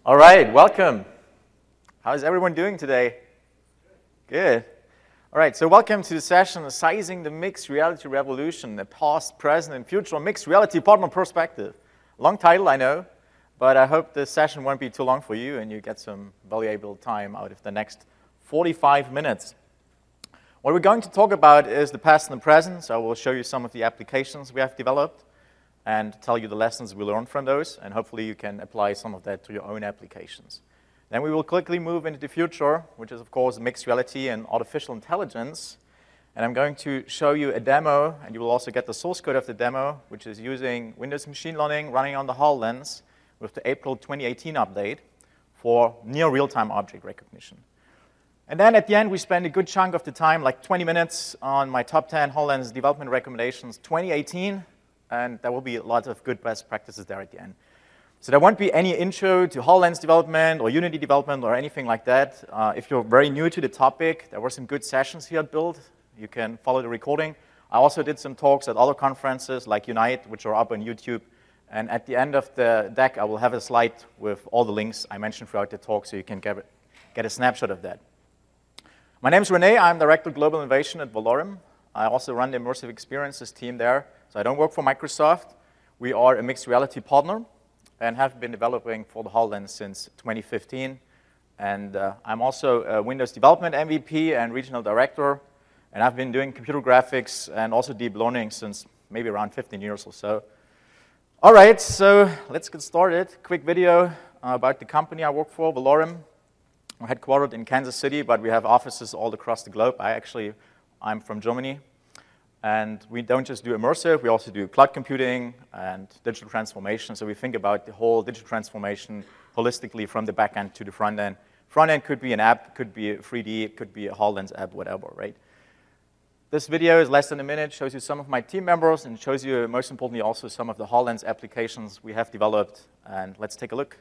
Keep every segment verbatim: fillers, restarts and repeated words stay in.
All right, welcome. How's everyone doing today? Good. All right, so welcome to the session, Sizing the Mixed Reality Revolution, the past, present, and future mixed reality partner perspective. Long title, I know, but I hope this session won't be too long for you and you get some valuable time out of the next forty-five minutes. What we're going to talk about is the past and the present, so I will show you some of the applications we have developed and tell you the lessons we learned from those, and hopefully you can apply some of that to your own applications. Then we will quickly move into the future, which is, of course, mixed reality and artificial intelligence. And I'm going to show you a demo, and you will also get the source code of the demo, which is using Windows Machine Learning running on the HoloLens with the April twenty eighteen update for near real-time object recognition. And then at the end, we spend a good chunk of the time, like twenty minutes, on my top ten HoloLens development recommendations twenty eighteen. And there will be lots of good best practices there at the end. So there won't be any intro to HoloLens development or Unity development or anything like that. Uh, if you're very new to the topic, there were some good sessions here at Build. You can follow the recording. I also did some talks at other conferences like Unite, which are up on YouTube. And at the end of the deck, I will have a slide with all the links I mentioned throughout the talk so you can get, get a snapshot of that. My name is Rene. I'm Director of Global Innovation at Valorum. I also run the Immersive Experiences team there. So I don't work for Microsoft. We are a mixed reality partner and have been developing for the HoloLens since twenty fifteen. And uh, I'm also a Windows Development M V P and Regional Director. And I've been doing computer graphics and also deep learning since maybe around fifteen years or so. All right, so let's get started. Quick video uh, about the company I work for, Valorum. We're headquartered in Kansas City, but we have offices all across the globe. I actually, I'm from Germany. And we don't just do immersive, we also do cloud computing and digital transformation. So we think about the whole digital transformation holistically from the back end to the front end. Front end could be an app, could be three D, it could be a HoloLens app, whatever, right? This video is less than a minute, shows you some of my team members, and shows you, most importantly, also some of the HoloLens applications we have developed. And let's take a look.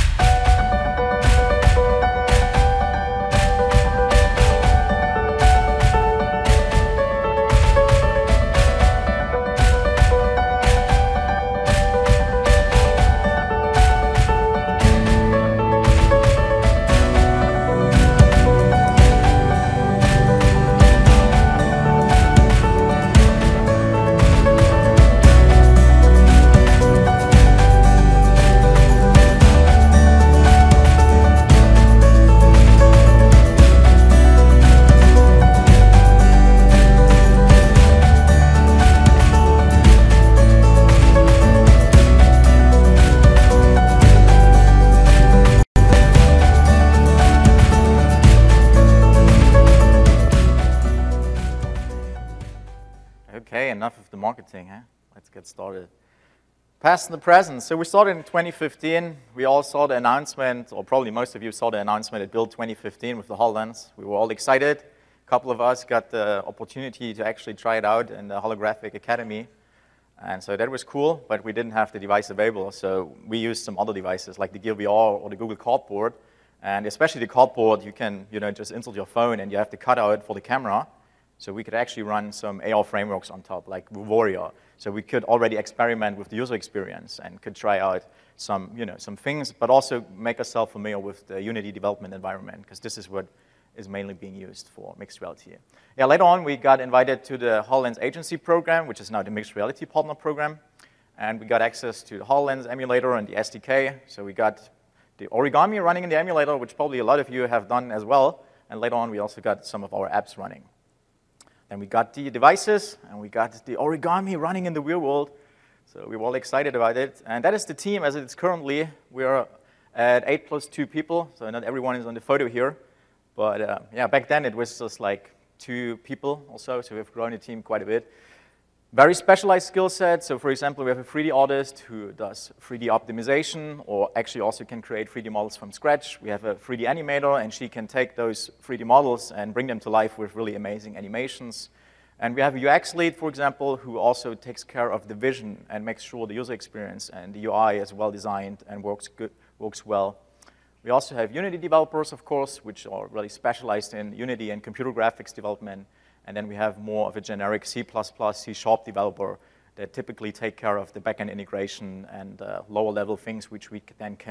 Okay, enough of the marketing, huh? Let's get started. Past and the present. So we started in twenty fifteen. We all saw the announcement, or probably most of you saw the announcement at Build twenty fifteen with the HoloLens. We were all excited. A couple of us got the opportunity to actually try it out in the Holographic Academy. And so that was cool, but we didn't have the device available. So we used some other devices like the Gear V R or the Google Cardboard. And especially the Cardboard, you can you know, just insert your phone and you have the cutout for the camera. So we could actually run some A R frameworks on top, like Vuvoria. So we could already experiment with the user experience and could try out some, you know, some things, but also make ourselves familiar with the Unity development environment, because this is what is mainly being used for mixed reality. Yeah, later on, we got invited to the HoloLens Agency program, which is now the Mixed Reality Partner program. And we got access to the HoloLens emulator and the S D K. So we got the origami running in the emulator, which probably a lot of you have done as well. And later on, we also got some of our apps running. Then we got the devices, and we got the origami running in the real world. So we were all excited about it. And that is the team as it is currently. We're at eight plus two people, so not everyone is on the photo here. But uh, yeah, back then it was just like two people or so, so we've grown the team quite a bit. Very specialized skill set. So for example, we have a three D artist who does three D optimization, or actually also can create three D models from scratch. We have a three D animator, and she can take those three D models and bring them to life with really amazing animations. And we have a U X lead, for example, who also takes care of the vision and makes sure the user experience and the U I is well designed and works good, works well. We also have Unity developers, of course, which are really specialized in Unity and computer graphics development. And then we have more of a generic C plus plus, C sharp developer that typically take care of the backend integration and uh, lower level things which we then can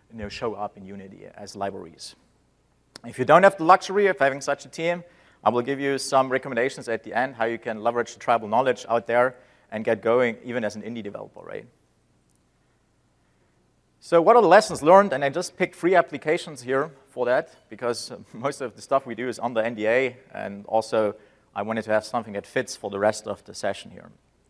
you know, show up in Unity as libraries. If you don't have the luxury of having such a team, I will give you some recommendations at the end how you can leverage the tribal knowledge out there and get going even as an indie developer, right? So what are the lessons learned? And I just picked three applications here for that because most of the stuff we do is under N D A, and also I wanted to have something that fits for the rest of the session here.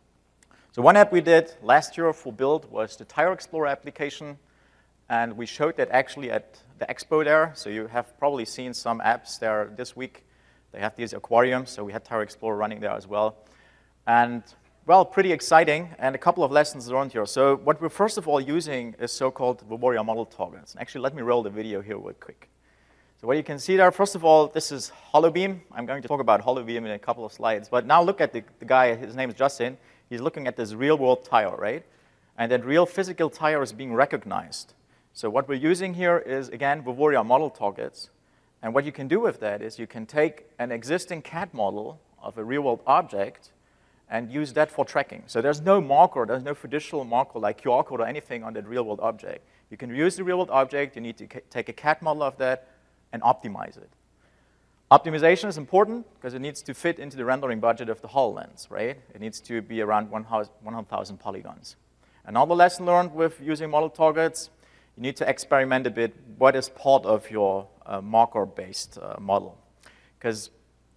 So one app we did last year for Build was the Tire Explorer application, and we showed that actually at the expo there. So you have probably seen some apps there this week. They have these aquariums, so we had Tire Explorer running there as well. And, well, pretty exciting, and a couple of lessons learned here. So what we're first of all using is so-called Vuvoria model targets. And actually, let me roll the video here real quick. So what you can see there, first of all, this is HoloBeam. I'm going to talk about HoloBeam in a couple of slides. But now look at the, the guy, his name is Justin. He's looking at this real-world tire, right? And that real physical tire is being recognized. So what we're using here is, again, Vuvoria model targets. And what you can do with that is you can take an existing C A D model of a real-world object and use that for tracking. So there's no marker, there's no traditional marker like Q R code or anything on that real-world object. You can use the real-world object, you need to take a C A D model of that and optimize it. Optimization is important because it needs to fit into the rendering budget of the HoloLens, right? It needs to be around one hundred thousand polygons. Another lesson learned with using model targets, you need to experiment a bit what is part of your uh, marker-based uh, model. Because,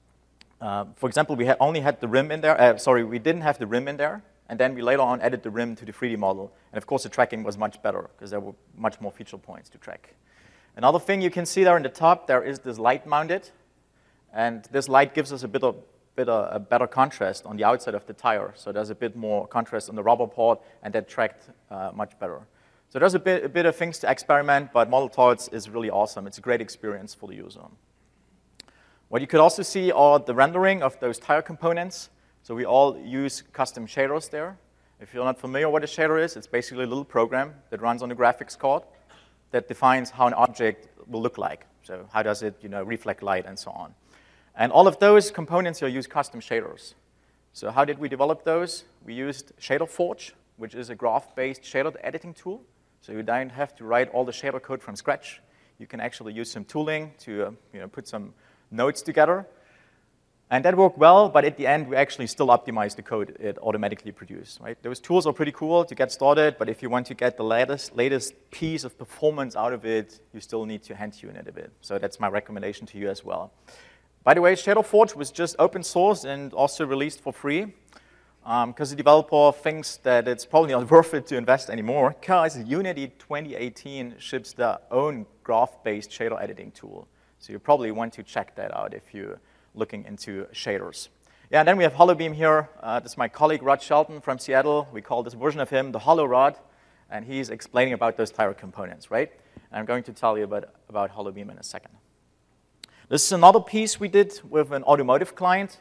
uh, for example, we ha only had the rim in there. Uh, sorry, we didn't have the rim in there. And then we later on added the rim to the three D model. And of course, the tracking was much better because there were much more feature points to track. Another thing you can see there in the top, there is this light mounted. And this light gives us a bit of bit of a better contrast on the outside of the tire. So there's a bit more contrast on the rubber part, and that tracked uh, much better. So there's a bit, a bit of things to experiment, but model targets is really awesome. It's a great experience for the user. What you could also see are the rendering of those tire components. So we all use custom shaders there. If you're not familiar what a shader is, it's basically a little program that runs on the graphics card that defines how an object will look like. So how does it, you know, reflect light and so on. And all of those components here use custom shaders. So how did we develop those? We used ShaderForge, which is a graph-based shader editing tool. So you don't have to write all the shader code from scratch. You can actually use some tooling to uh, you know, put some nodes together. And that worked well, but at the end, we actually still optimized the code it automatically produced. Right? Those tools are pretty cool to get started, but if you want to get the latest, latest piece of performance out of it, you still need to hand-tune it a bit. So that's my recommendation to you as well. By the way, ShaderForge was just open source and also released for free. Because um, the developer thinks that it's probably not worth it to invest anymore, because Unity twenty eighteen ships their own graph-based shader editing tool. So you probably want to check that out if you're looking into shaders. Yeah, and then we have HoloBeam here. Uh, this is my colleague, Rod Shelton from Seattle. We call this version of him the HoloRod, and he's explaining about those tire components, right? And I'm going to tell you about, about HoloBeam in a second. This is another piece we did with an automotive client.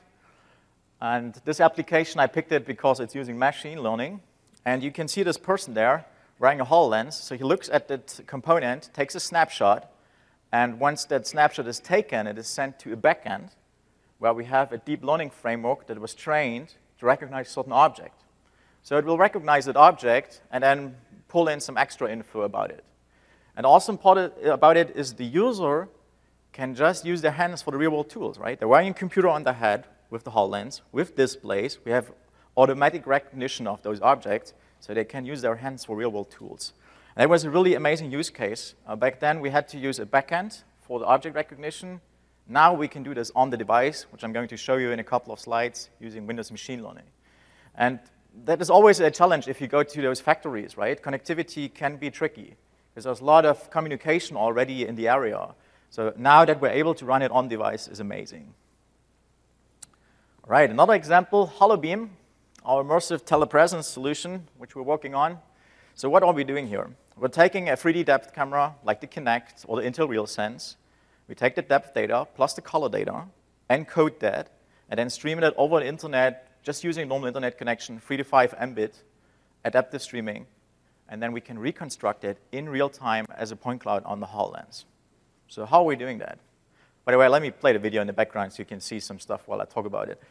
And this application, I picked it because it's using machine learning. And you can see this person there wearing a HoloLens. So he looks at that component, takes a snapshot, and once that snapshot is taken, it is sent to a backend where we have a deep learning framework that was trained to recognize a certain object. So it will recognize that object and then pull in some extra info about it. And the awesome part about it is the user can just use their hands for the real-world tools, right? They're wearing a computer on their head with the HoloLens, with displays. We have automatic recognition of those objects, so they can use their hands for real-world tools. And that was a really amazing use case. Uh, back then, we had to use a backend for the object recognition. Now we can do this on the device, which I'm going to show you in a couple of slides using Windows machine learning. And that is always a challenge if you go to those factories, right? Connectivity can be tricky, because there's a lot of communication already in the area. So now that we're able to run it on device is amazing. All right, another example, HoloBeam, our immersive telepresence solution, which we're working on. So what are we doing here? We're taking a three D depth camera, like the Kinect or the Intel RealSense. We take the depth data plus the color data, encode that, and then stream it over the internet, just using normal internet connection, three to five Mbit, adaptive streaming, and then we can reconstruct it in real time as a point cloud on the HoloLens. So how are we doing that? By the way, let me play the video in the background so you can see some stuff while I talk about it.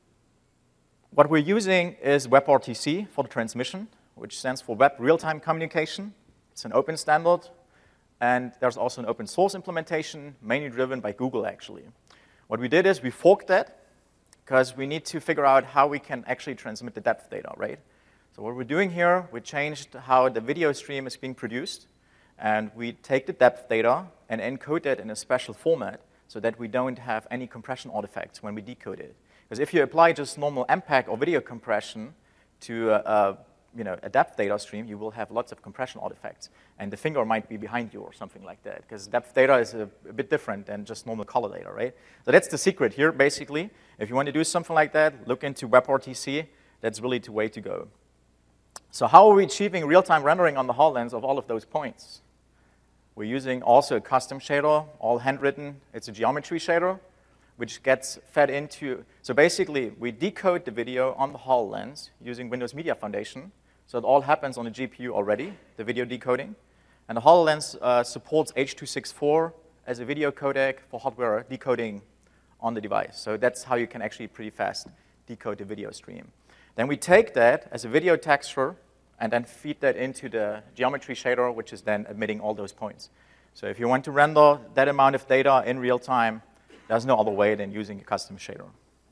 What we're using is WebRTC for the transmission, which stands for Web Real-Time Communication. It's an open standard. And there's also an open source implementation, mainly driven by Google, actually. What we did is we forked that, because we need to figure out how we can actually transmit the depth data, right? So what we're doing here, we changed how the video stream is being produced, and we take the depth data and encode it in a special format so that we don't have any compression artifacts when we decode it. Because if you apply just normal M PEG or video compression to a, a, you know, a depth data stream, you will have lots of compression artifacts, and the finger might be behind you or something like that, because depth data is a, a bit different than just normal color data, right? So that's the secret here, basically. If you want to do something like that, look into WebRTC. That's really the way to go. So how are we achieving real-time rendering on the HoloLens of all of those points? We're using also a custom shader, all handwritten. It's a geometry shader, which gets fed into, so basically, we decode the video on the HoloLens using Windows Media Foundation. So it all happens on the G P U already, the video decoding. And the HoloLens uh, supports H two sixty-four as a video codec for hardware decoding on the device. So that's how you can actually pretty fast decode the video stream. Then we take that as a video texture and then feed that into the geometry shader, which is then emitting all those points. So if you want to render that amount of data in real time, there's no other way than using a custom shader.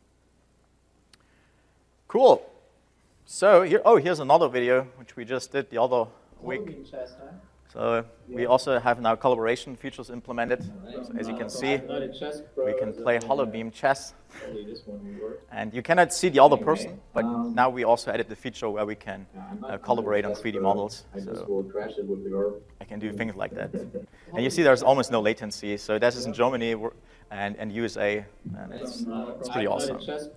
Cool. So here, oh, here's another video, which we just did the other week. So we also have now collaboration features implemented. So as you can see, we can play HoloBeam chess. And you cannot see the other person, but now we also added the feature where we can uh, collaborate on three D models. So I can do things like that. And you see there's almost no latency. So this is in Germany and, and U S A, and it's, it's pretty awesome.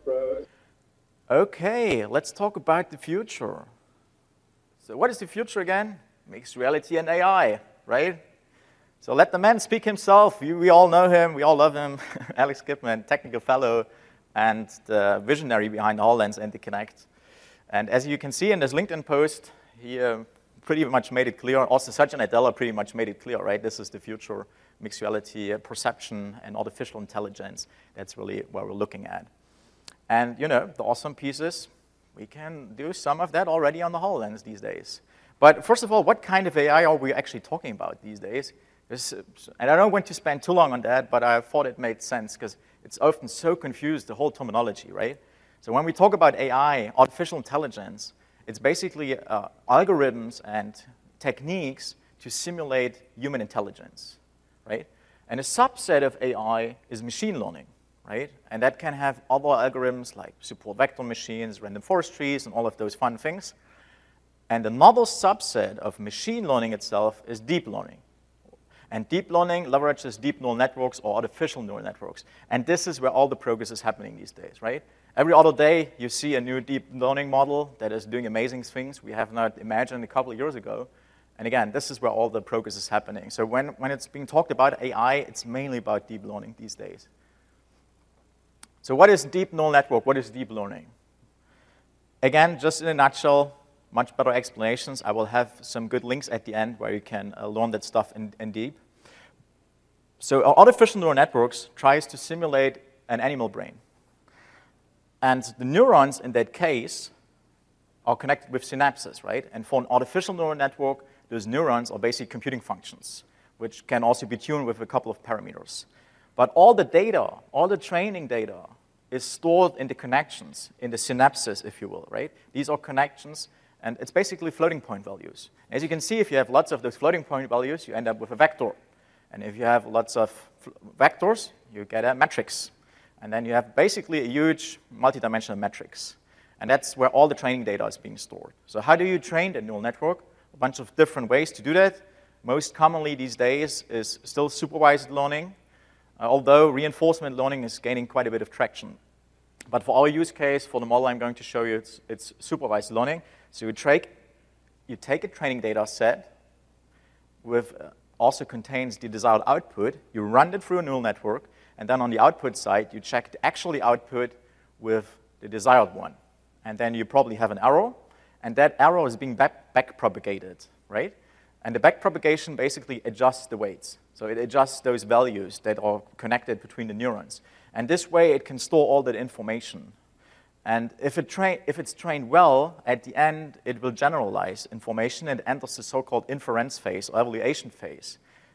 Okay, let's talk about the future. So what is the future again? Mixed reality and A I, right? So let the man speak himself. You, we all know him. We all love him. Alex Kipman, technical fellow and the visionary behind HoloLens and the Kinect. And as you can see in this LinkedIn post, he uh, pretty much made it clear. Also, Satya Nadella pretty much made it clear, right? This is the future, mixed reality, uh, perception, and artificial intelligence. That's really what we're looking at. And, you know, the awesome piece is we can do some of that already on the HoloLens these days. But first of all, what kind of A I are we actually talking about these days? And I don't want to spend too long on that, but I thought it made sense because it's often so confused, the whole terminology, right? So when we talk about A I, artificial intelligence, it's basically uh, algorithms and techniques to simulate human intelligence, right? And a subset of A I is machine learning, right? And that can have other algorithms like support vector machines, random forest trees, and all of those fun things. And another subset of machine learning itself is deep learning. And deep learning leverages deep neural networks or artificial neural networks. And this is where all the progress is happening these days, right? Every other day, you see a new deep learning model that is doing amazing things we have not imagined a couple of years ago. And again, this is where all the progress is happening. So when, when it's being talked about A I, it's mainly about deep learning these days. So what is deep neural network? What is deep learning? Again, just in a nutshell, much better explanations. I will have some good links at the end where you can uh, learn that stuff in, in deep. So artificial neural networks tries to simulate an animal brain. And the neurons in that case are connected with synapses, right? And for an artificial neural network, those neurons are basically computing functions, which can also be tuned with a couple of parameters. But all the data, all the training data is stored in the connections, in the synapses, if you will, right? These are connections. And it's basically floating point values. As you can see, if you have lots of those floating point values, you end up with a vector. And if you have lots of vectors, you get a matrix. And then you have basically a huge multidimensional matrix. And that's where all the training data is being stored. So how do you train the neural network? A bunch of different ways to do that. Most commonly these days is still supervised learning, uh, although reinforcement learning is gaining quite a bit of traction. But for our use case, for the model I'm going to show you, it's, it's supervised learning. So you take, you take a training data set, with uh, also contains the desired output, you run it through a neural network, and then on the output side, you check the actual output with the desired one. And then you probably have an arrow, and that arrow is being back, back propagated, right? And the back propagation basically adjusts the weights. So it adjusts those values that are connected between the neurons. And this way, it can store all that information. And if, it tra if it's trained well, at the end, it will generalize information and enters the so-called inference phase or evaluation phase.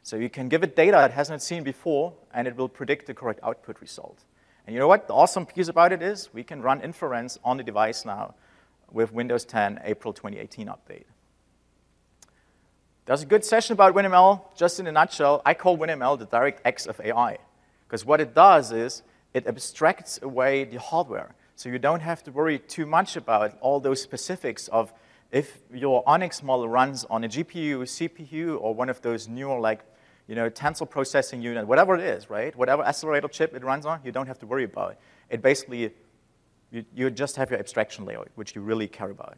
So you can give it data it has not seen before, and it will predict the correct output result. And you know what? The awesome piece about it is we can run inference on the device now with Windows ten April twenty eighteen update. There's a good session about WinML. Just in a nutshell, I call WinML the DirectX of A I. Because what it does is it abstracts away the hardware. So you don't have to worry too much about all those specifics of if your ONNX model runs on a G P U, C P U, or one of those newer, like, you know, tensor processing unit, whatever it is, right? Whatever accelerator chip it runs on, you don't have to worry about it. It basically, you, you just have your abstraction layer, which you really care about.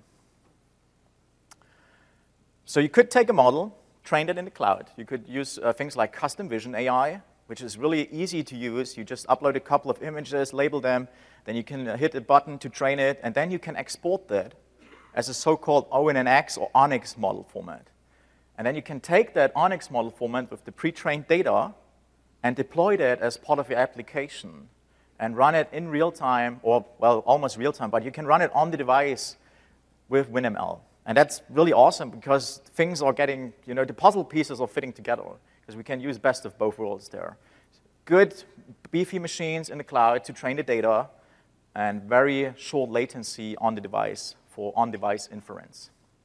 So you could take a model, train it in the cloud. You could use uh, things like custom vision A I, which is really easy to use. You just upload a couple of images, label them, then you can uh, hit a button to train it, and then you can export that as a so-called O N N X or ONNX model format. And then you can take that ONNX model format with the pre-trained data and deploy that as part of your application and run it in real time, or, well, almost real time, but you can run it on the device with WinML. And that's really awesome because things are getting, you know, the puzzle pieces are fitting together because we can use best of both worlds there. Good, beefy machines in the cloud to train the data and very short latency on the device for on-device inference.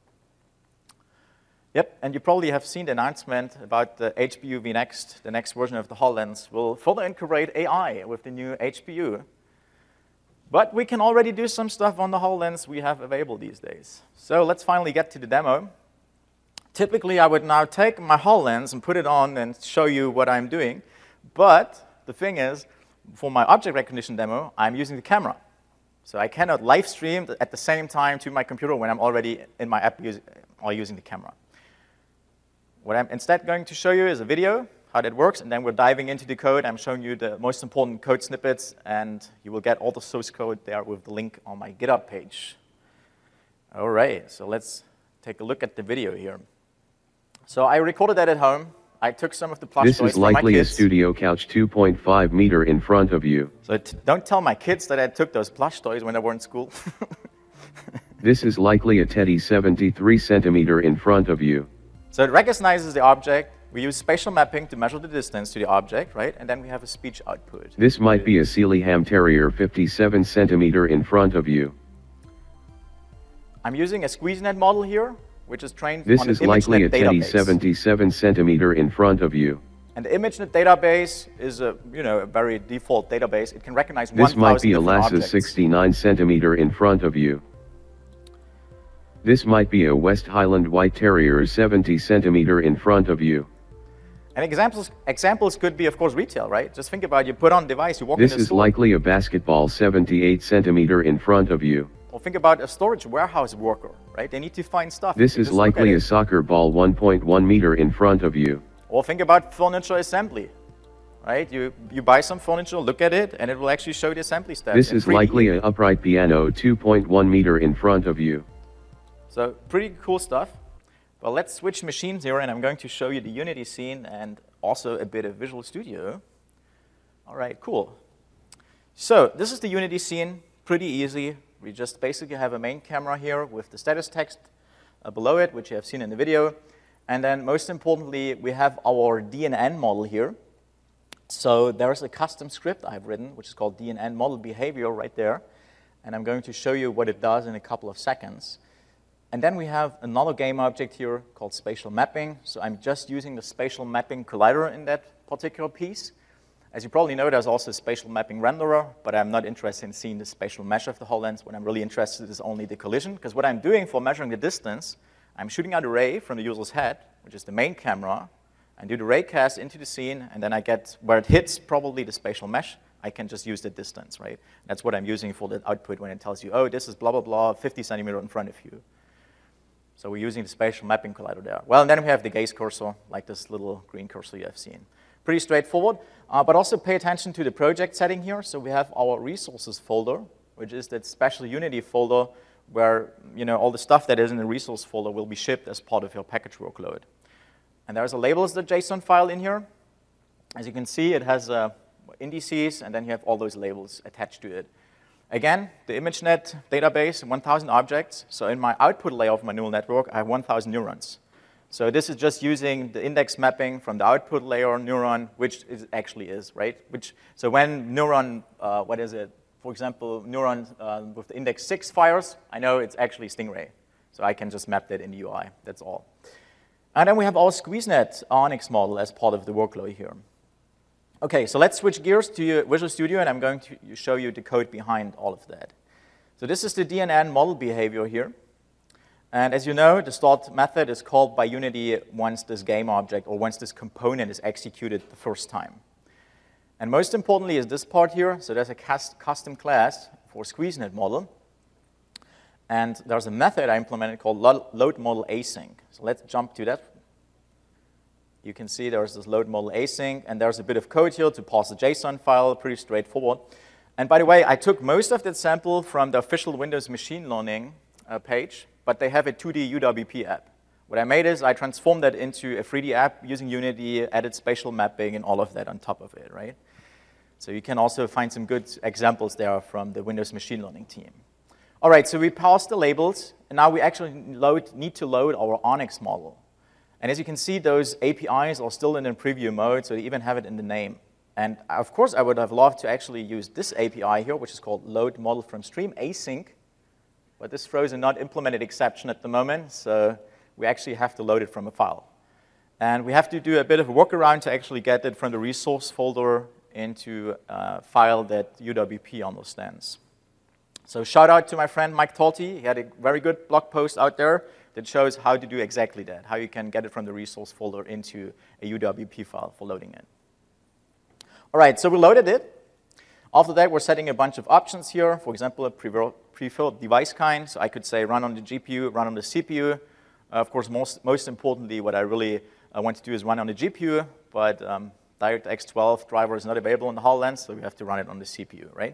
Yep, and you probably have seen the announcement about the H P U vNext, the next version of the HoloLens, will further incorporate A I with the new H P U. But we can already do some stuff on the HoloLens we have available these days. So let's finally get to the demo. Typically, I would now take my HoloLens and put it on and show you what I'm doing. But the thing is, for my object recognition demo, I'm using the camera. So I cannot live stream at the same time to my computer when I'm already in my app or using the camera. What I'm instead going to show you is a video, how that works, and then we're diving into the code. I'm showing you the most important code snippets, and you will get all the source code there with the link on my GitHub page. All right, so let's take a look at the video here. So I recorded that at home. I took some of the plush This toys is from my likely a kids. studio couch two point five meter in front of you. So t don't tell my kids that I took those plush toys when they were in school. This is likely a Teddy seventy-three centimeter in front of you. So it recognizes the object. We use spatial mapping to measure the distance to the object, right? And then we have a speech output. This might be a Sealyham Terrier fifty-seven centimeter in front of you. I'm using a SqueezeNet model here, which is trained This on an is likely a ImageNet Teddy database. seventy-seven centimeter in front of you. And the ImageNet database is a, you know, a very default database. It can recognize This might be a different Lhasa objects. sixty-nine centimeter in front of you. This might be a West Highland White Terrier seventy centimeter in front of you. And examples, examples could be, of course, retail, right? Just think about it. You put on a device, you walk This in the is store. likely a basketball seventy-eight centimeter in front of you. Or think about a storage warehouse worker, right? They need to find stuff. This You is just look at likely it. a soccer ball one point one meter in front of you. Or think about furniture assembly, right? You, you buy some furniture, look at it, and it will actually show the assembly steps. This in is three D. likely an upright piano two point one meter in front of you. So pretty cool stuff. Well, let's switch machines here, and I'm going to show you the Unity scene and also a bit of Visual Studio. All right, cool. So this is the Unity scene, pretty easy. We just basically have a main camera here with the status text uh, below it, which you have seen in the video. And then most importantly, we have our D N N model here. So there's a custom script I've written, which is called D N N model behavior right there. And I'm going to show you what it does in a couple of seconds. And then we have another game object here called spatial mapping. So I'm just using the spatial mapping collider in that particular piece. As you probably know, there's also a spatial mapping renderer, but I'm not interested in seeing the spatial mesh of the HoloLens. What I'm really interested in is only the collision, because what I'm doing for measuring the distance, I'm shooting out a ray from the user's head, which is the main camera, and do the ray cast into the scene, and then I get where it hits probably the spatial mesh. I can just use the distance, right? That's what I'm using for the output when it tells you, oh, this is blah, blah, blah, fifty centimeter in front of you. So we're using the spatial mapping collider there. Well, and then we have the gaze cursor, like this little green cursor you have seen. Pretty straightforward, uh, but also pay attention to the project setting here. So we have our resources folder, which is that special Unity folder where, you know, all the stuff that is in the resource folder will be shipped as part of your package workload. And there's a labels.json file in here. As you can see, it has uh, indices, and then you have all those labels attached to it. Again, the ImageNet database, one thousand objects. So in my output layer of my neural network, I have one thousand neurons. So this is just using the index mapping from the output layer neuron, which it actually is, right? Which, so when neuron, uh, what is it? For example, neuron uh, with the index six fires, I know it's actually Stingray. So I can just map that in the U I, that's all. And then we have our SqueezeNet Onyx model as part of the workload here. Okay, so let's switch gears to Visual Studio, and I'm going to show you the code behind all of that. So this is the D N N model behavior here. And as you know, the start method is called by Unity once this game object or once this component is executed the first time. And most importantly is this part here. So there's a custom class for SqueezeNet model. And there's a method I implemented called load model async. So let's jump to that. You can see there's this load model async, and there's a bit of code here to parse the JSON file, pretty straightforward. And by the way, I took most of that sample from the official Windows machine learning uh, page, but they have a two D U W P app. What I made is I transformed that into a three D app using Unity, added spatial mapping, and all of that on top of it, right? So you can also find some good examples there from the Windows machine learning team. All right, so we parsed the labels, and now we actually load, need to load our Onyx model. And as you can see, those A P Is are still in the preview mode, so they even have it in the name. And of course, I would have loved to actually use this A P I here, which is called load model from stream async. But this throws a not implemented exception at the moment, so we actually have to load it from a file. And we have to do a bit of a workaround to actually get it from the resource folder into a file that U W P understands. So shout out to my friend Mike Talty. He had a very good blog post out there that shows how to do exactly that, how you can get it from the resource folder into a U W P file for loading it. All right, so we loaded it. After that, we're setting a bunch of options here. For example, a preferred device kind. So I could say run on the G P U, run on the C P U. Uh, of course, most, most importantly, what I really uh, want to do is run on the G P U, but um, DirectX twelve driver is not available on the HoloLens, so we have to run it on the C P U, right?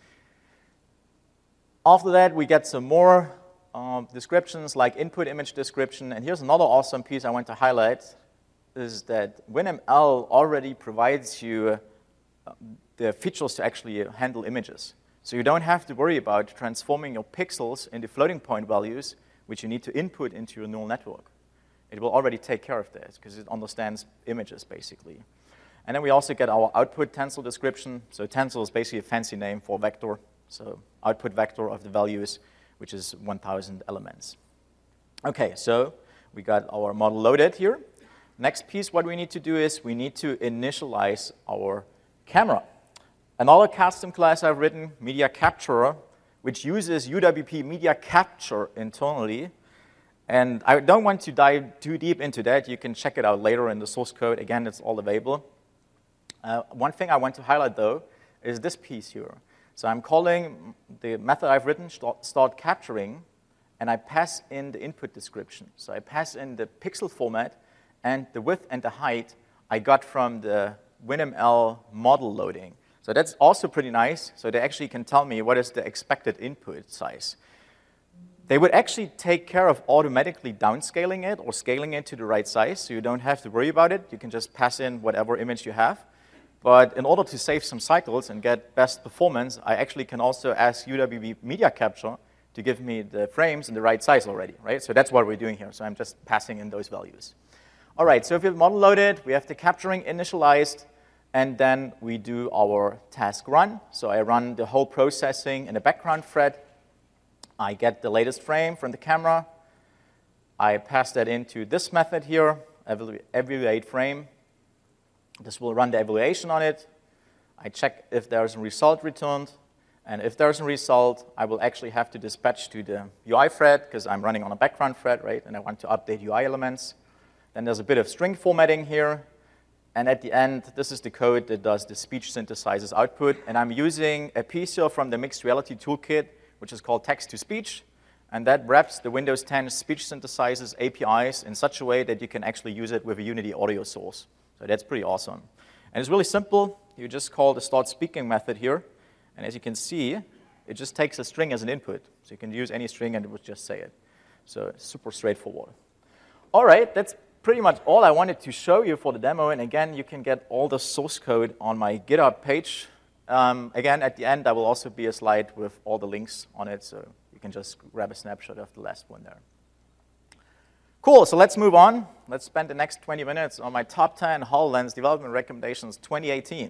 After that, we get some more um, descriptions like input image description. And here's another awesome piece I want to highlight, is that WinML already provides you uh, the features to actually handle images. So you don't have to worry about transforming your pixels into floating point values, which you need to input into your neural network. It will already take care of that because it understands images, basically. And then we also get our output tensor description. So tensor is basically a fancy name for vector. So output vector of the values, which is one thousand elements. Okay, so we got our model loaded here. Next piece, what we need to do is we need to initialize our camera. Another custom class I've written, Media Capturer, which uses U W P Media Capture internally. And I don't want to dive too deep into that. You can check it out later in the source code. Again, it's all available. Uh, one thing I want to highlight, though, is this piece here. So I'm calling the method I've written, start, start capturing, and I pass in the input description. So I pass in the pixel format and the width and the height I got from the WinML model loading. So that's also pretty nice. So they actually can tell me what is the expected input size. They would actually take care of automatically downscaling it or scaling it to the right size, so you don't have to worry about it. You can just pass in whatever image you have. But in order to save some cycles and get best performance, I actually can also ask U W P Media Capture to give me the frames in the right size already, right? So that's what we're doing here. So I'm just passing in those values. All right, so if we have model loaded, we have the capturing initialized, and then we do our task run. So I run the whole processing in a background thread. I get the latest frame from the camera. I pass that into this method here, evaluate frame. This will run the evaluation on it. I check if there's a result returned. And if there's a result, I will actually have to dispatch to the U I thread, because I'm running on a background thread, right? And I want to update U I elements. Then there's a bit of string formatting here. And at the end, this is the code that does the speech synthesizes output. And I'm using a piece here from the Mixed Reality Toolkit, which is called text-to-speech. And that wraps the Windows ten speech synthesizers A P Is in such a way that you can actually use it with a Unity audio source. So that's pretty awesome. And it's really simple. You just call the start speaking method here. And as you can see, it just takes a string as an input. So you can use any string and it will just say it. So it's super straightforward. All right, that's pretty much all I wanted to show you for the demo. And again, you can get all the source code on my GitHub page. Um, again, at the end, there will also be a slide with all the links on it. So you can just grab a snapshot of the last one there. Cool, so let's move on. Let's spend the next twenty minutes on my top ten HoloLens development recommendations twenty eighteen.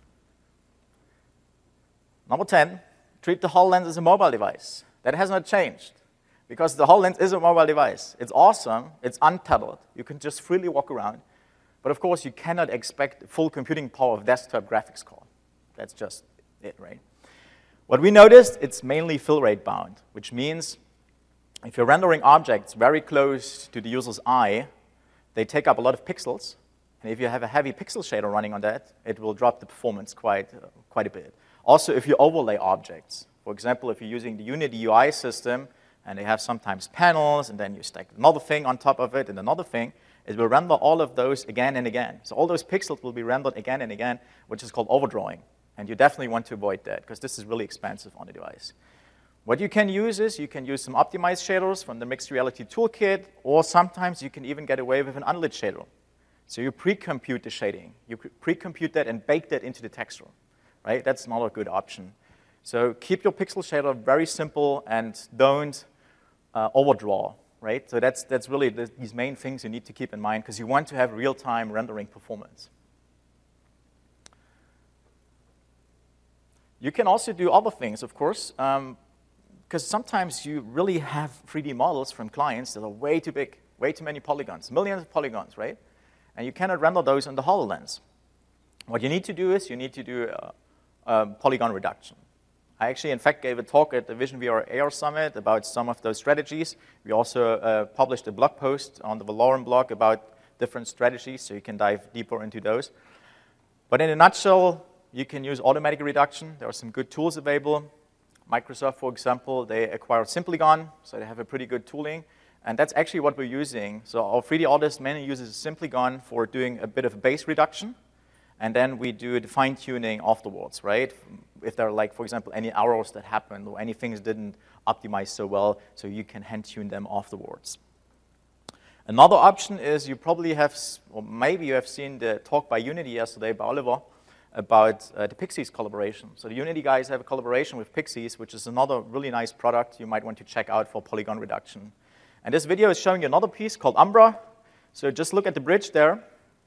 Number ten, treat the HoloLens as a mobile device. That has not changed, because the HoloLens is a mobile device. It's awesome, it's untethered. You can just freely walk around. But of course, you cannot expect the full computing power of desktop graphics card. That's just it, right? What we noticed, it's mainly fill rate bound, which means if you're rendering objects very close to the user's eye, they take up a lot of pixels. And if you have a heavy pixel shader running on that, it will drop the performance quite, uh, quite a bit. Also, if you overlay objects, for example, if you're using the Unity U I system, and they have sometimes panels, and then you stack another thing on top of it, and another thing, it will render all of those again and again. So all those pixels will be rendered again and again, which is called overdrawing. And you definitely want to avoid that, because this is really expensive on the device. What you can use is you can use some optimized shaders from the Mixed Reality Toolkit, or sometimes you can even get away with an unlit shader. So you pre-compute the shading. You pre-compute that and bake that into the texture, right? That's not a good option. So keep your pixel shader very simple and don't uh, overdraw, right? So that's, that's really the, these main things you need to keep in mind, because you want to have real-time rendering performance. You can also do other things, of course, um, because sometimes you really have three D models from clients that are way too big, way too many polygons, millions of polygons, right? And you cannot render those on the HoloLens. What you need to do is you need to do uh, uh, polygon reduction. I actually, in fact, gave a talk at the Vision V R A R Summit about some of those strategies. We also uh, published a blog post on the Valorum blog about different strategies, so you can dive deeper into those. But in a nutshell, you can use automatic reduction. There are some good tools available. Microsoft, for example, they acquired Simplygon, so they have a pretty good tooling. And that's actually what we're using. So our three D artist mainly uses Simplygon for doing a bit of base reduction. And then we do the fine-tuning afterwards, right? If there are, like, for example, any errors that happened or any things didn't optimize so well, so you can hand-tune them afterwards. Another option is you probably have, or maybe you have seen the talk by Unity yesterday by Oliver about uh, the Pixies collaboration. So the Unity guys have a collaboration with Pixies, which is another really nice product you might want to check out for polygon reduction. And this video is showing you another piece called Umbra. So just look at the bridge there.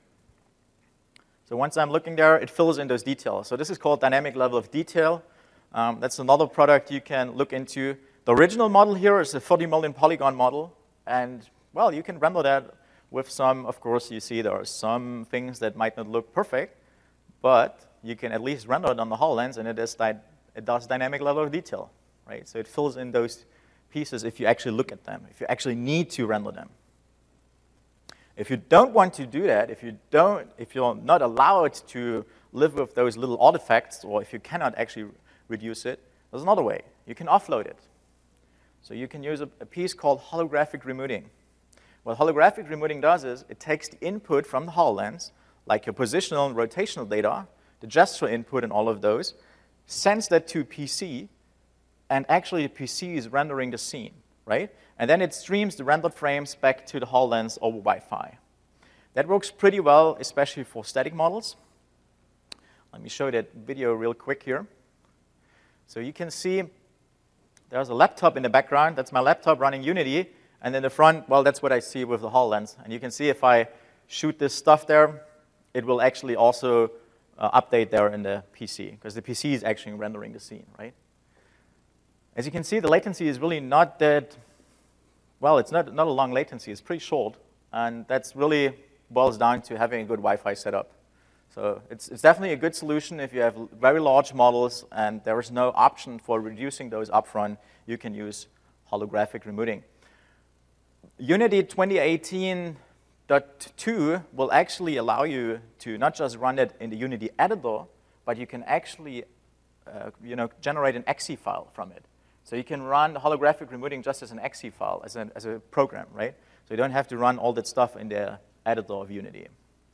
So once I'm looking there, it fills in those details. So this is called dynamic level of detail. Um, that's another product you can look into. The original model here is a thirty million polygon model. And, well, you can render that with some, of course, you see there are some things that might not look perfect, but you can at least render it on the HoloLens, and it, is it does dynamic level of detail, right? So it fills in those pieces if you actually look at them, if you actually need to render them. If you don't want to do that, if you don't, if you're not allowed to live with those little artifacts, or if you cannot actually reduce it, there's another way. You can offload it. So you can use a, a piece called holographic remuting. What holographic remuting does is it takes the input from the HoloLens, like your positional and rotational data, the gesture input and all of those, sends that to P C, and actually the P C is rendering the scene, right? And then it streams the rendered frames back to the HoloLens over Wi-Fi. That works pretty well, especially for static models. Let me show that video real quick here. So you can see there's a laptop in the background. That's my laptop running Unity. And in the front, well, that's what I see with the HoloLens. And you can see if I shoot this stuff there, it will actually also uh, update there in the P C, because the P C is actually rendering the scene, right? As you can see, the latency is really not that, well, it's not, not a long latency. It's pretty short. And that's really boils down to having a good Wi-Fi setup. So it's, it's definitely a good solution if you have very large models and there is no option for reducing those upfront. You can use holographic remuting. Unity twenty eighteen point two will actually allow you to not just run it in the Unity editor, but you can actually uh, you know, generate an E X E file from it. So you can run holographic remuting just as an E X E file, as, an, as a program, right? So you don't have to run all that stuff in the editor of Unity.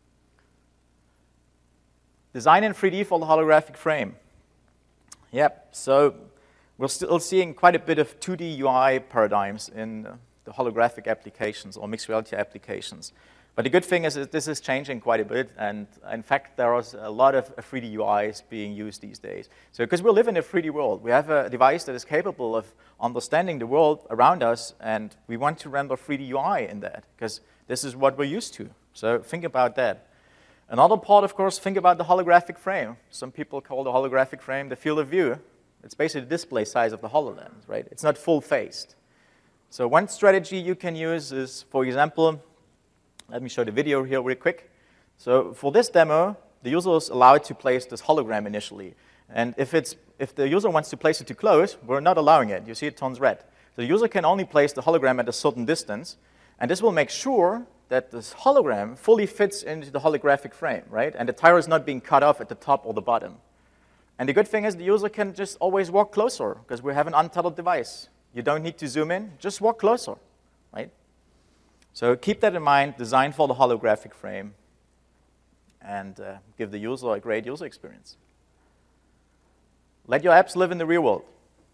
Design in three D for the holographic frame. Yep, so we're still seeing quite a bit of two D U I paradigms in the holographic applications or mixed reality applications. But the good thing is that this is changing quite a bit, and in fact, there are a lot of three D U Is being used these days. So because we live in a three D world, we have a device that is capable of understanding the world around us, and we want to render three D U I in that, because this is what we're used to. So think about that. Another part, of course, think about the holographic frame. Some people call the holographic frame the field of view. It's basically the display size of the HoloLens, right? It's not full-faced. So one strategy you can use is, for example, let me show the video here real quick. So for this demo, the user is allowed to place this hologram initially. And if, it's, if the user wants to place it too close, we're not allowing it. You see it turns red. So the user can only place the hologram at a certain distance. And this will make sure that this hologram fully fits into the holographic frame, right? And the tire is not being cut off at the top or the bottom. And the good thing is the user can just always walk closer, because we have an untethered device. You don't need to zoom in, just walk closer, right? So keep that in mind, design for the holographic frame, and uh, give the user a great user experience. Let your apps live in the real world.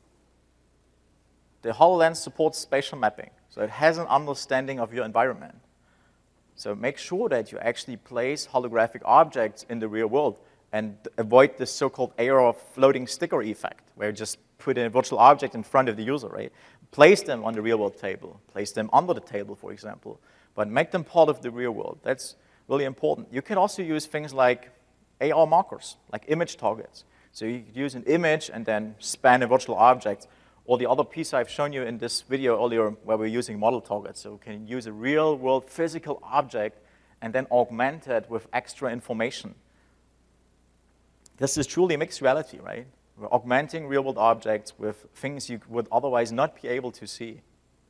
The HoloLens supports spatial mapping, so it has an understanding of your environment. So make sure that you actually place holographic objects in the real world and avoid this so-called error of floating sticker effect, where you just put in a virtual object in front of the user, right? Place them on the real-world table. Place them under the table, for example. But make them part of the real world. That's really important. You can also use things like A R markers, like image targets. So you could use an image and then span a virtual object. Or the other piece I've shown you in this video earlier, where we're using model targets. So we can use a real-world physical object and then augment it with extra information. This is truly mixed reality, right? We're augmenting real-world objects with things you would otherwise not be able to see.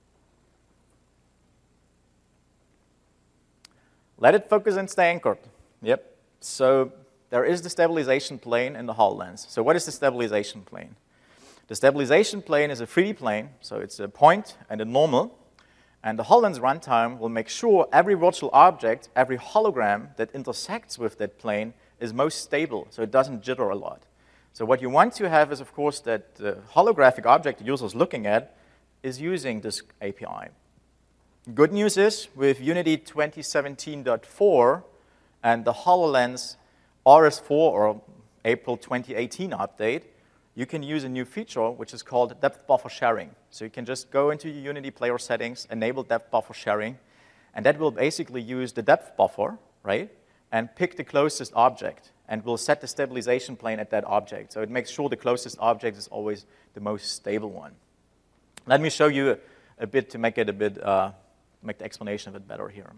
Let it focus and stay anchored. Yep. So there is the stabilization plane in the HoloLens. So what is the stabilization plane? The stabilization plane is a three D plane, so it's a point and a normal. And the HoloLens runtime will make sure every virtual object, every hologram that intersects with that plane is most stable, so it doesn't jitter a lot. So what you want to have is, of course, that the holographic object the user is looking at is using this A P I. Good news is, with Unity twenty seventeen point four and the HoloLens R S four, or April twenty eighteen update, you can use a new feature which is called depth buffer sharing. So you can just go into your Unity player settings, enable depth buffer sharing, and that will basically use the depth buffer, right, and pick the closest object, and will set the stabilization plane at that object. So it makes sure the closest object is always the most stable one. Let me show you a, a bit to make it a bit, uh, make the explanation a bit better here.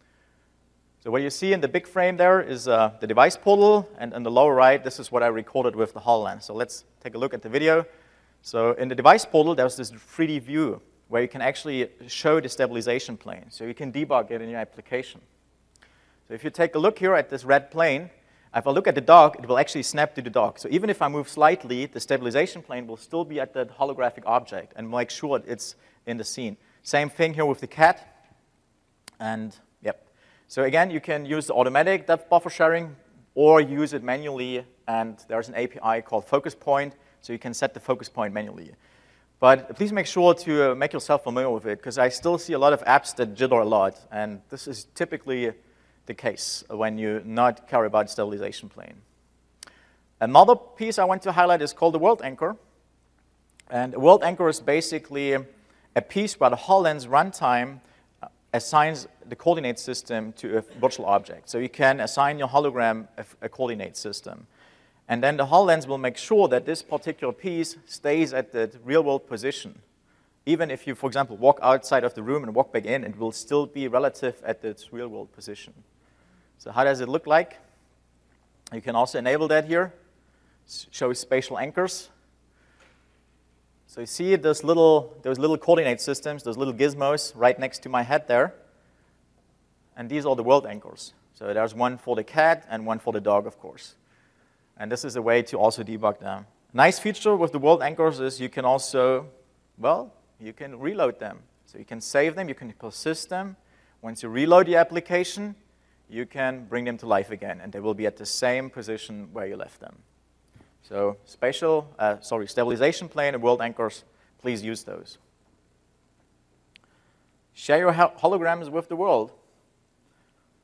So what you see in the big frame there is uh, the device portal, and on the lower right, this is what I recorded with the HoloLens. So let's take a look at the video. So in the device portal, there's this three D view where you can actually show the stabilization plane. So you can debug it in your application. So if you take a look here at this red plane, if I look at the dog, it will actually snap to the dog. So even if I move slightly, the stabilization plane will still be at that holographic object and make sure it's in the scene. Same thing here with the cat. And yep. So again, you can use the automatic depth buffer sharing or use it manually, and there's an A P I called Focus Point, so you can set the focus point manually. But please make sure to uh, make yourself familiar with it, because I still see a lot of apps that jitter a lot, and this is typically the case when you not care about stabilization plane. Another piece I want to highlight is called the world anchor. And a world anchor is basically a piece where the HoloLens runtime assigns the coordinate system to a virtual object. So you can assign your hologram a, a coordinate system. And then the HoloLens will make sure that this particular piece stays at the real-world position. Even if you, for example, walk outside of the room and walk back in, it will still be relative at its real-world position. So how does it look like? You can also enable that here. Show spatial anchors. So you see those little, those little coordinate systems, those little gizmos right next to my head there. And these are the world anchors. So there's one for the cat and one for the dog, of course. And this is a way to also debug them. Nice feature with the world anchors is you can also, well, you can reload them. So you can save them, you can persist them. Once you reload the application, you can bring them to life again, and they will be at the same position where you left them. So spatial, uh, sorry, stabilization plane and world anchors, please use those. Share your holograms with the world.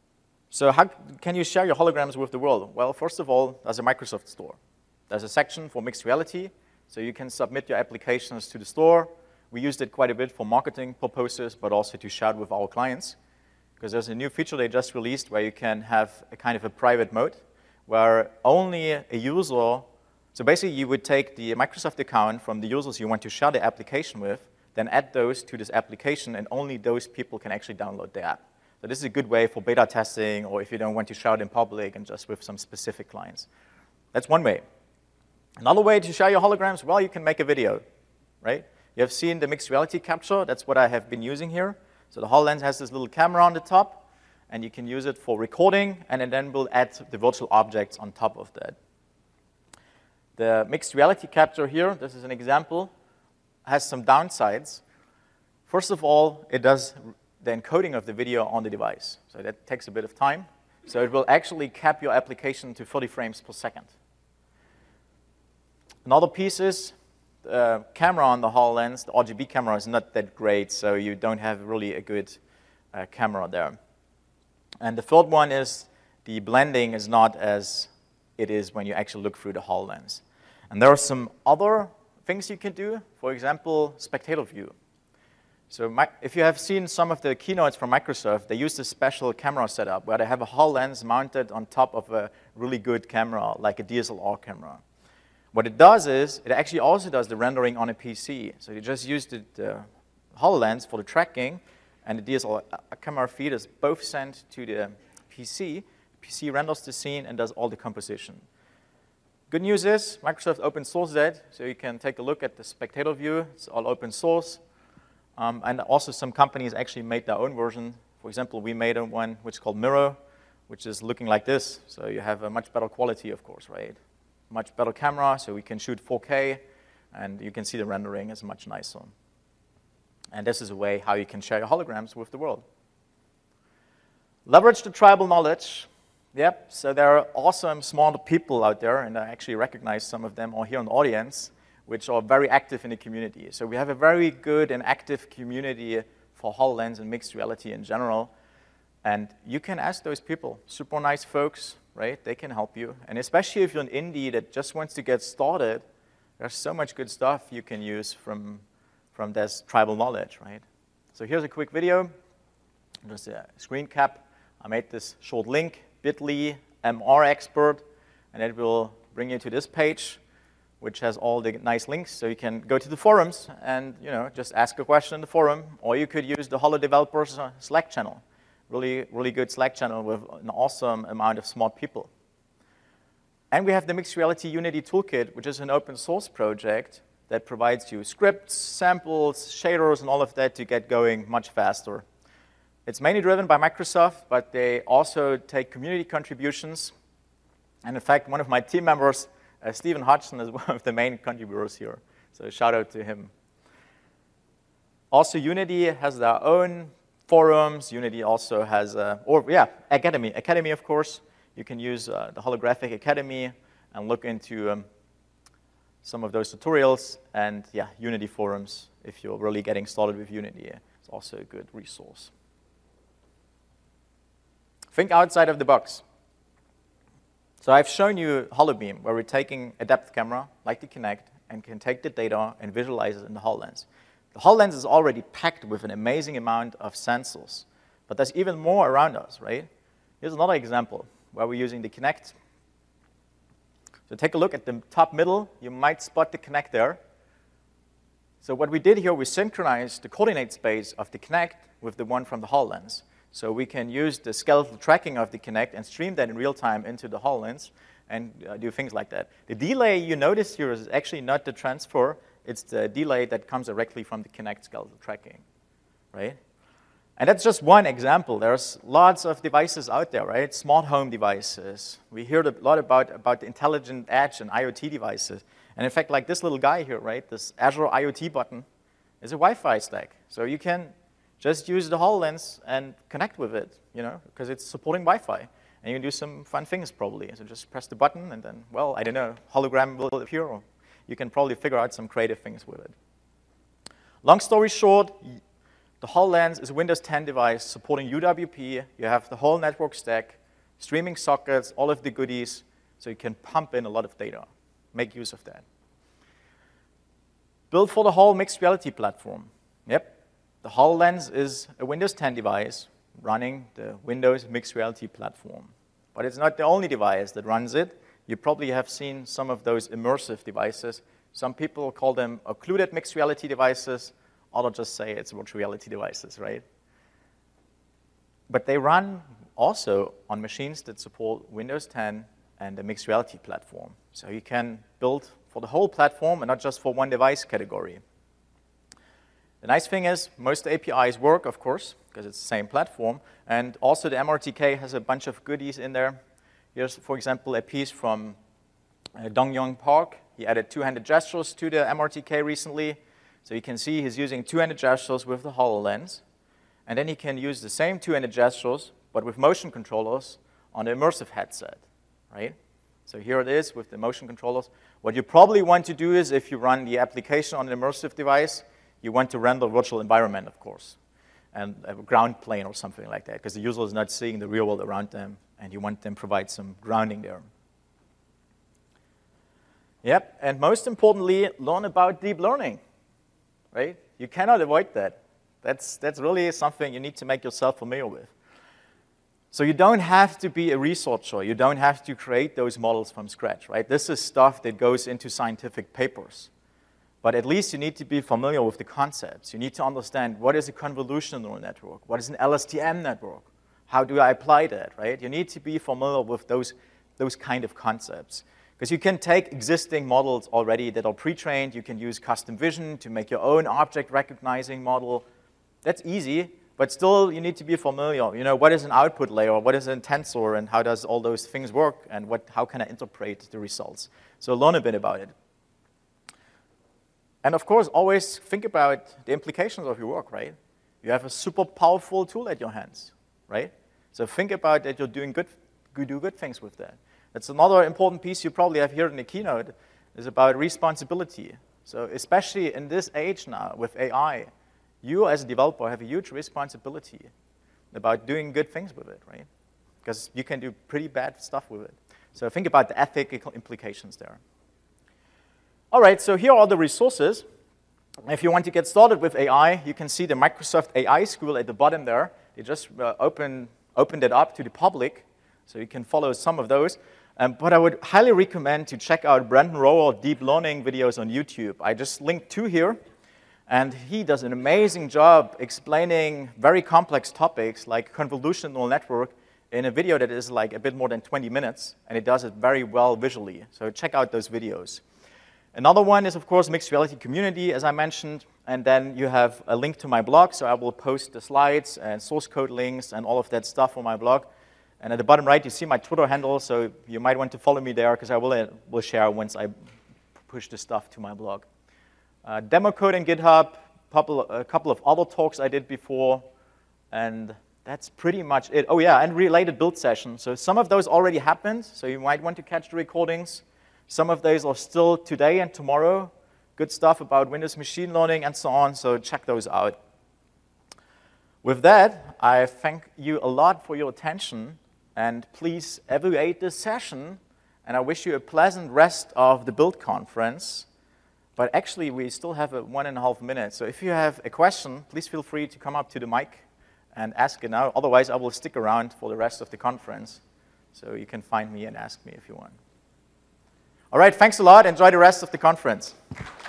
So how can you share your holograms with the world? Well, first of all, there's a Microsoft store. There's a section for mixed reality, so you can submit your applications to the store. We used it quite a bit for marketing purposes, but also to share it with our clients, because there's a new feature they just released where you can have a kind of a private mode, where only a user, so basically you would take the Microsoft account from the users you want to share the application with, then add those to this application, and only those people can actually download the app. So this is a good way for beta testing, or if you don't want to share it in public and just with some specific clients. That's one way. Another way to share your holograms, well, you can make a video, right? You have seen the mixed reality capture. That's what I have been using here. So the HoloLens has this little camera on the top, and you can use it for recording, and then we'll add the virtual objects on top of that. The mixed reality capture here, this is an example, has some downsides. First of all, it does the encoding of the video on the device. So that takes a bit of time. So it will actually cap your application to thirty frames per second. Another piece is the camera on the HoloLens. The R G B camera is not that great, so you don't have really a good uh, camera there. And the third one is the blending is not as it is when you actually look through the HoloLens. And there are some other things you can do. For example, spectator view. So my, if you have seen some of the keynotes from Microsoft, they use this special camera setup where they have a HoloLens mounted on top of a really good camera, like a D S L R camera. What it does is, it actually also does the rendering on a P C. So you just use the, the HoloLens for the tracking, and the D S L R camera feed is both sent to the P C. The P C renders the scene and does all the composition. Good news is, Microsoft open sourced that, so you can take a look at the spectator view. It's all open source. Um, and also some companies actually made their own version. For example, we made one which is called Mirror, which is looking like this. So you have a much better quality, of course, right? Much better camera, so we can shoot four K, and you can see the rendering is much nicer. And this is a way how you can share your holograms with the world. Leverage the tribal knowledge. Yep, so there are awesome, smart people out there, and I actually recognize some of them all here in the audience, which are very active in the community. So we have a very good and active community for HoloLens and mixed reality in general. And you can ask those people, super nice folks, right? They can help you. And especially if you're an indie that just wants to get started, there's so much good stuff you can use from, from this tribal knowledge, right? So here's a quick video, just a screen cap. I made this short link, bit dot L Y M R expert, and it will bring you to this page, which has all the nice links. So you can go to the forums and, you know, just ask a question in the forum, or you could use the Holo Developers Slack channel. Really, really good Slack channel with an awesome amount of smart people. And we have the Mixed Reality Unity Toolkit, which is an open source project that provides you scripts, samples, shaders, and all of that to get going much faster. It's mainly driven by Microsoft, but they also take community contributions. And in fact, one of my team members, Uh, Stephen Hodgson, is one of the main contributors here, so shout out to him. Also, Unity has their own forums. Unity also has, uh, or yeah, Academy. Academy, of course. You can use uh, the Holographic Academy and look into um, some of those tutorials. And yeah, Unity forums, if you're really getting started with Unity, it's also a good resource. Think outside of the box. So I've shown you HoloBeam, where we're taking a depth camera, like the Kinect, and can take the data and visualize it in the HoloLens. The HoloLens is already packed with an amazing amount of sensors, but there's even more around us, right? Here's another example where we're using the Kinect. So take a look at the top middle. You might spot the Kinect there. So what we did here, we synchronized the coordinate space of the Kinect with the one from the HoloLens. So we can use the skeletal tracking of the Kinect and stream that in real time into the HoloLens and uh, do things like that. The delay you notice here is actually not the transfer. It's the delay that comes directly from the Kinect skeletal tracking, right? And that's just one example. There's lots of devices out there, right? Smart home devices. We heard a lot about, about the intelligent edge and IoT devices. And in fact, like this little guy here, right? This Azure IoT button is a Wi-Fi stack. So you can just use the HoloLens and connect with it, you know, because it's supporting Wi-Fi. And you can do some fun things probably. So just press the button and then, well, I don't know, hologram will appear, or you can probably figure out some creative things with it. Long story short, the HoloLens is a Windows ten device supporting U W P. You have the whole network stack. streaming sockets, all of the goodies, so you can pump in a lot of data. Make use of that. Built for the whole mixed reality platform. Yep, the HoloLens is a Windows ten device running the Windows mixed reality platform. But it's not the only device that runs it. You probably have seen some of those immersive devices. Some people call them occluded mixed reality devices. Others just say it's virtual reality devices, right? But they run also on machines that support Windows ten and the mixed reality platform. So you can build for the whole platform and not just for one device category. The nice thing is most A P Is work, of course, because it's the same platform. And also the M R T K has a bunch of goodies in there. Here's, for example, a piece from uh, Dong-Yong Park. He added two-handed gestures to the M R T K recently. So you can see he's using two-handed gestures with the HoloLens. And then he can use the same two-handed gestures, but with motion controllers on the immersive headset, right? So here it is with the motion controllers. What you probably want to do is, if you run the application on an immersive device, you want to render virtual environment, of course, and a ground plane or something like that, because the user is not seeing the real world around them, and you want them to provide some grounding there. Yep, and most importantly, learn about deep learning, right? You cannot avoid that. That's, that's really something you need to make yourself familiar with. So you don't have to be a researcher. You don't have to create those models from scratch, right? This is stuff that goes into scientific papers. But at least you need to be familiar with the concepts. You need to understand what is a convolutional neural network, what is an L S T M network, how do I apply that, right? You need to be familiar with those, those kind of concepts. Because you can take existing models already that are pre-trained. You can use custom vision to make your own object recognizing model. That's easy. But still, you need to be familiar. You know, what is an output layer? What is a tensor? And how does all those things work? And what, how can I interpret the results? So learn a bit about it. And of course, always think about the implications of your work, right? You have a super powerful tool at your hands, right? So think about that you're doing good, you do good things with that. That's another important piece you probably have here in the keynote, is about responsibility. So especially in this age now with A I, you as a developer have a huge responsibility about doing good things with it, right? Because you can do pretty bad stuff with it. So think about the ethical implications there. All right, so here are the resources. If you want to get started with A I, you can see the Microsoft A I School at the bottom there. They just uh, open, opened it up to the public, so you can follow some of those. Um, but I would highly recommend to check out Brandon Rower deep learning videos on YouTube. I just linked two here. And he does an amazing job explaining very complex topics like convolutional neural network in a video that is like a bit more than twenty minutes, and it does it very well visually. So check out those videos. Another one is, of course, Mixed Reality Community, as I mentioned, and then you have a link to my blog, so I will post the slides and source code links and all of that stuff on my blog. And at the bottom right, you see my Twitter handle, so you might want to follow me there, because I will, uh, will share once I push the stuff to my blog. Uh, demo code in GitHub, a couple of other talks I did before, and that's pretty much it. Oh yeah, and related build sessions. So some of those already happened, so you might want to catch the recordings. Some of those are still today and tomorrow. Good stuff about Windows machine learning and so on, so check those out. With that, I thank you a lot for your attention, and please evaluate this session, and I wish you a pleasant rest of the Build conference. But actually, we still have a one and a half minutes. So if you have a question, please feel free to come up to the mic and ask it now. Otherwise, I will stick around for the rest of the conference. So you can find me and ask me if you want. All right, thanks a lot. Enjoy the rest of the conference.